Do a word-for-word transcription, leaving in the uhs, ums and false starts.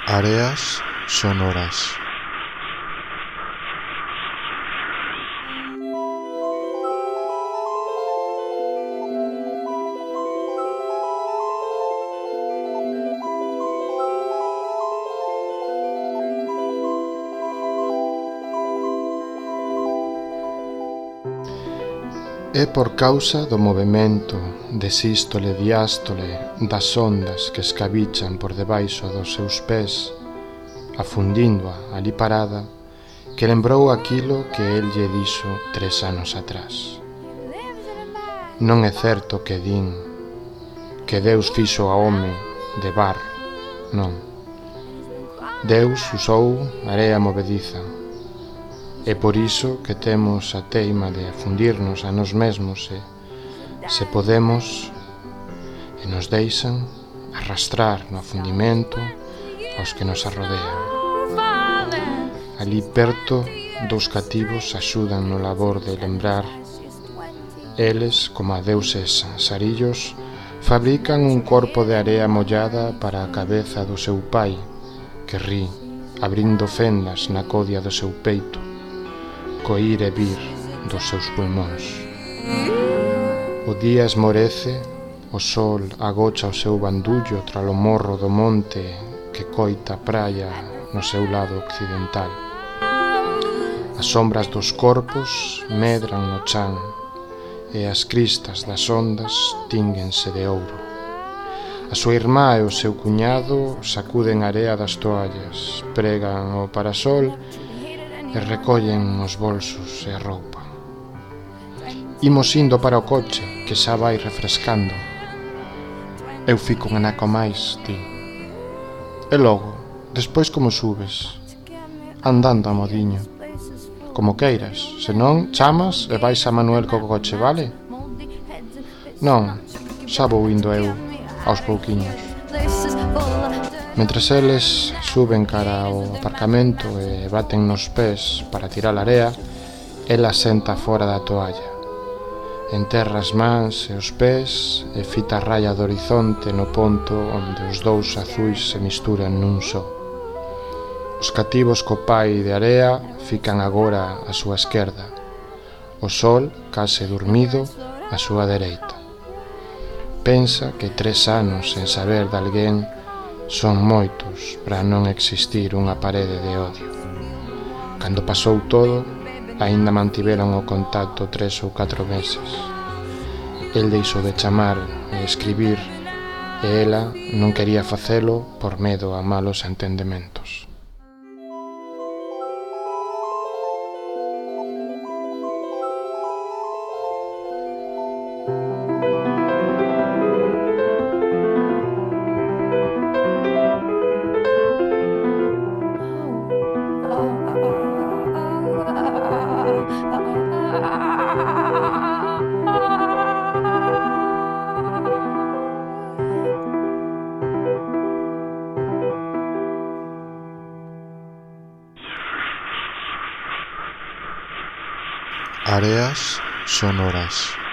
Áreas sonoras. É por causa do movemento de sístole e diástole das ondas que escabichan por debaixo dos seus pés, afundíndoa ali parada, que lembrou aquilo que el lle dixo tres anos atrás. Non é certo que din que Deus fixo a home de barro, non. Deus usou area movediza. É por iso que temos a teima de afundirnos a nós mesmos e, se podemos, e nos deixan arrastrar no afundimento aos que nos arrodean. Ali perto, dous cativos axudan no labor de lembrar. Eles, como a deuses sarillos, fabrican un corpo de area mollada para a cabeza do seu pai, que ri, abrindo fendas na codia do seu peito, co ir e vir dos seus pulmóns. O día esmorece, o sol agocha o seu bandullo tras o morro do monte que coita a praia no seu lado occidental. As sombras dos corpos medran no chan e as cristas das ondas tínguense de ouro. A súa irmá e o seu cuñado sacuden area das toallas, pregan o parasol e recollen os bolsos e a roupa. Imos indo para o coche, que xa vai refrescando. Eu fico un anaco máis, ti. E logo, despois como subes? Andando a modiño. Como queiras, senón chamas e vais a Manuel co coche, vale? Non, xa vou indo eu, aos pouquiños. Mentres eles suben cara ao aparcamento e baten nos pés para tirar a area, ela senta fora da toalla. Enterra as mans e os pés e fita a raya do horizonte no ponto onde os dous azuis se misturan nun só. Os cativos co pai de area fican agora á súa esquerda, o sol case dormido á súa dereita. Pensa que tres anos sen saber de alguén son moitos para non existir unha parede de odio. Cando pasou todo, aínda mantiveron o contacto tres ou catro meses. El deixou de chamar e escribir e ela non quería facelo por medo a malos entendementos. Áreas sonoras.